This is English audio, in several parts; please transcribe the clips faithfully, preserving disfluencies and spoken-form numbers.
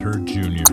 Junior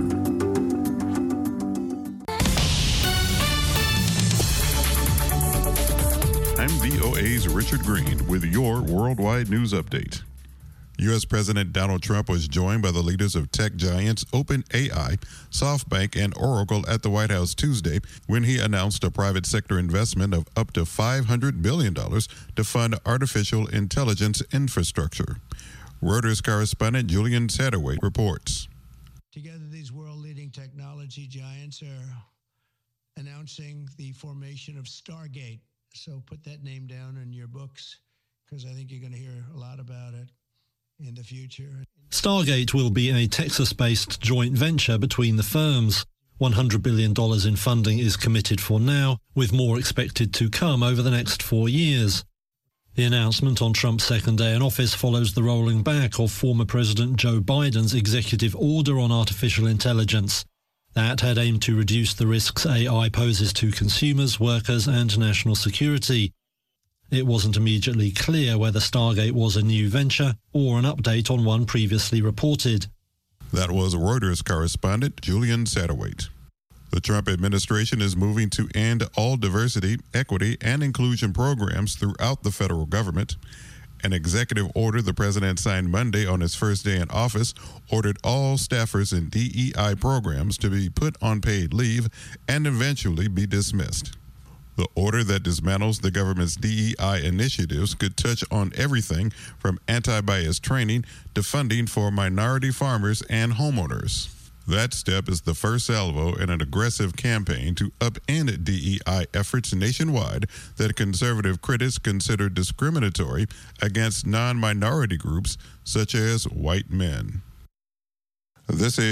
I'm V O A's Richard Green with your Worldwide News Update. U S. President Donald Trump was joined by the leaders of tech giants OpenAI, SoftBank, and Oracle at the White House Tuesday when he announced a private sector investment of up to five hundred billion dollars to fund artificial intelligence infrastructure. Reuters correspondent Julian Satterwhite reports. Together, these world-leading technology giants are announcing the formation of Stargate. So put that name down in your books, because I think you're going to hear a lot about it in the future. Stargate will be a Texas-based joint venture between the firms. one hundred billion dollars in funding is committed for now, with more expected to come over the next four years. The announcement on Trump's second day in office follows the rolling back of former President Joe Biden's executive order on artificial intelligence. That had aimed to reduce the risks A I poses to consumers, workers, and national security. It wasn't immediately clear whether Stargate was a new venture or an update on one previously reported. That was Reuters correspondent Julian Satterwhite. The Trump administration is moving to end all diversity, equity, and inclusion programs throughout the federal government. An executive order the president signed Monday on his first day in office ordered all staffers in D E I programs to be put on paid leave and eventually be dismissed. The order that dismantles the government's D E I initiatives could touch on everything from anti-bias training to funding for minority farmers and homeowners. That step is the first salvo in an aggressive campaign to upend D E I efforts nationwide that conservative critics consider discriminatory against non-minority groups such as white men. This is